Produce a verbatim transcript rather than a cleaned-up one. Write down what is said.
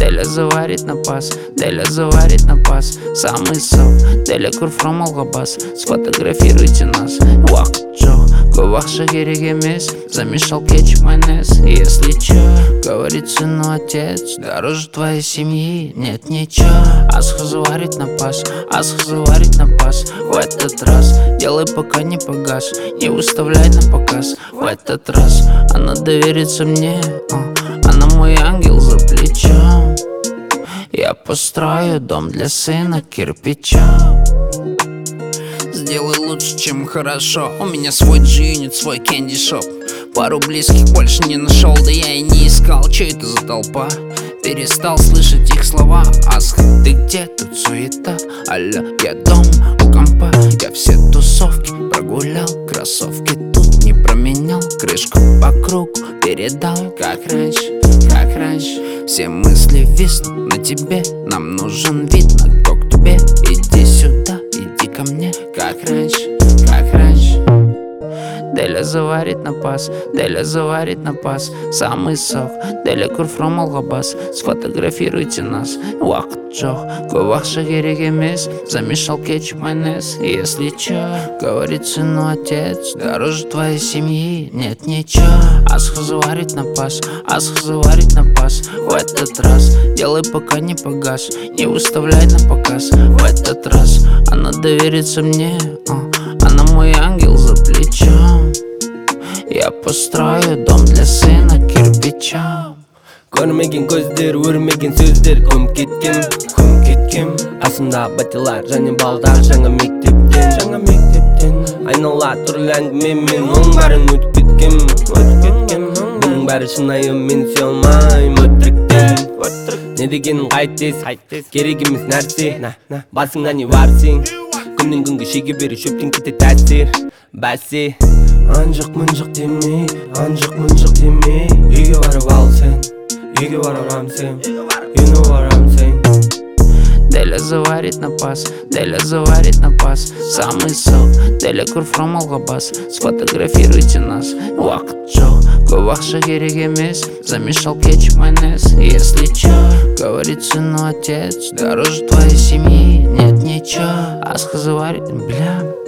Деля заварит на пас, Деля заварит на пас. Самый сок, Деля курфром алгабас. Сфотографируйте нас. Уак джо, кувахша керек емес. Замешал кетчуп майонез. Если чё, говорит сыну отец, дороже твоей семьи нет ничего. Асха заварит на пас, Асха заварит на пас. В этот раз делай, пока не погас. Не выставляй на показ. В этот раз она доверится мне, она мой ангел за плечом. Я построю дом для сына кирпичом. Сделай лучше, чем хорошо. У меня свой G-Unit, свой Candy Shop. Пару близких больше не нашел, да я и не искал. Че это за толпа? Перестал слышать их слова. Асха, ты где? Тут суета. Алло, я дома у компа. Я все тусовки прогулял, кроссовки тут не променял. Крышку по кругу передал, как раньше, как раньше. Все мысли виснут на тебе. Нам нужен вид на коктубе. Иди сюда, иди ко мне, как раньше, как раньше. Деля заварит на пас, Деля заварит на пас. Самый сок, Деля курфром алгабас. Сфотографируйте нас. Уак джо, кувахша керек емес. Замешал кетчуп майонез. Если чё, говорит сыну отец, дороже твоей семьи нет ничего. Асха заварит на пас, Асха заварит на пас. В этот раз делай, пока не погас. Не выставляй на показ. В этот раз она доверится мне, она мой ангел за плечом. Я построю дом для сына кирпичом. Көрмеген көздер, өрмеген сөздер. Көміп кеткем, көміп кеткем. Асымда батилар және балдар жаңа мектептен, жаңа мектептен. Айнала түрлі әңгімемен оның бәрін өтіп кеткем, өтіп кеткем. Бұның бәрі шынайы, мен сүйе алмайым өтіріктен. Не дегенің қайтес, керек емес нәрсе. Басыңа не бар сен? Күннен күнге шеге бері шөптен кете тәсір. Бәсе анжық мұнжық демей, анжық мұнжық демей. Үйге барып ал сен, үйге барам сен, you know what I'm saying. Деля заварит на пас, Деля заварит на пас. Самый сок, Деля курфром алгабас. Сфотографируйте нас. Уак джо, кувахша керек емес. Замешал кетчуп майонез. Если чё, говорит сыну отец, дороже твоей семьи нет ничего. Асха заварит, бля.